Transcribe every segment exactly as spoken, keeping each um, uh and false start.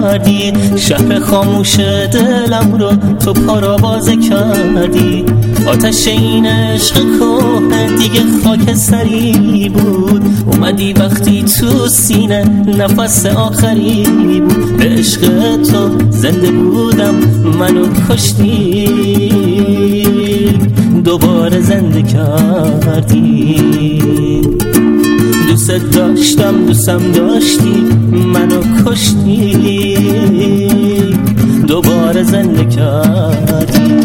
کردی، شهر خاموش دلم رو تو پارآوازه کردی. آتش این عشق کهنه دیگه خاکستری بود، اومدی وقتی تو سینه نفس آخری بود. به عشق تو زنده بودم منو کشتی، دوباره زنده کردی. دوست داشتم دوستم داشتی منو کشتی، دوباره زنده کردی.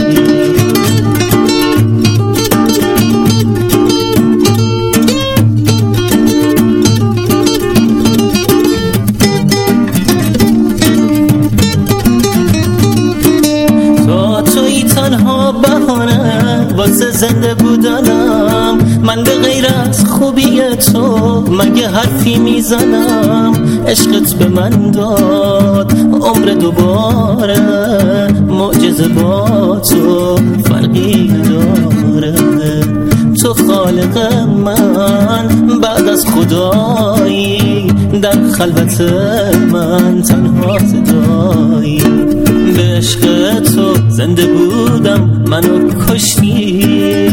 تنها بهانه واسه زنده بودنم، من به غیر از خوبی تو مگه حرفی میزنم. عشقت به من داد عمر دوباره، معجزه با تو فرقی داره. تو خالق من بعد از خدایی، در خلوت من تنها صدایی. به عشق تو زنده بودم منو کشتی،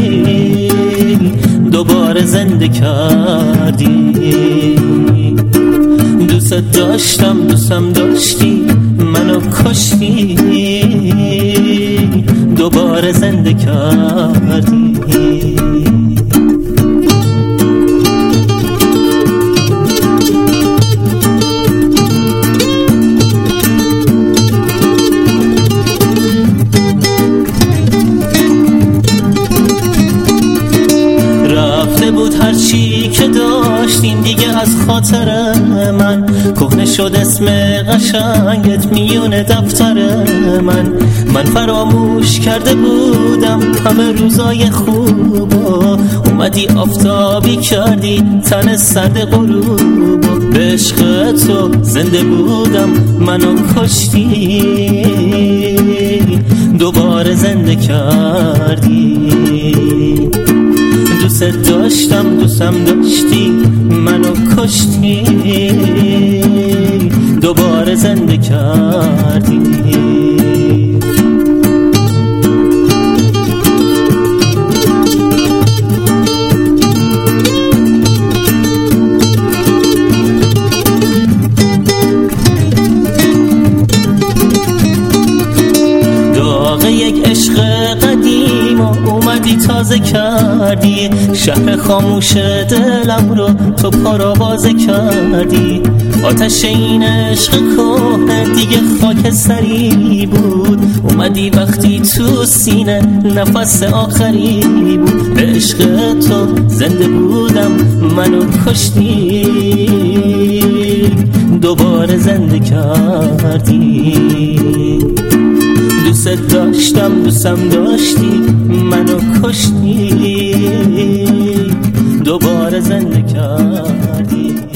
دوباره زنده کردی. دوست داشتم دوستم داشتی منو کشتی، دوباره زنده کردی. بود هرچی که داشتیم دیگه از خاطر من، کهنه شد اسم قشنگت میون دفتر من. من فراموش کرده بودم همه روزای خوبا، اومدی آفتابی کردی تن سرد غروبا. به عشق تو زنده بودم منو کشتی، دوباره زنده کردی. دوست داشتم دوستم داشتی منو کشتی، دوباره زنده کردی. داغ یک عشق قدیم اومدی تازه کردی، شهر خاموش دلم رو تو پارآوازه کردی. آتش این عشق کهنه دیگه خاکستری بود، اومدی وقتی تو سینه نفس آخری بود. به عشق تو زنده بودم منو کشتی، دوباره زنده کردی. دوست داشتم دوستم داشتی منو کشتی، دوباره زنده کردی.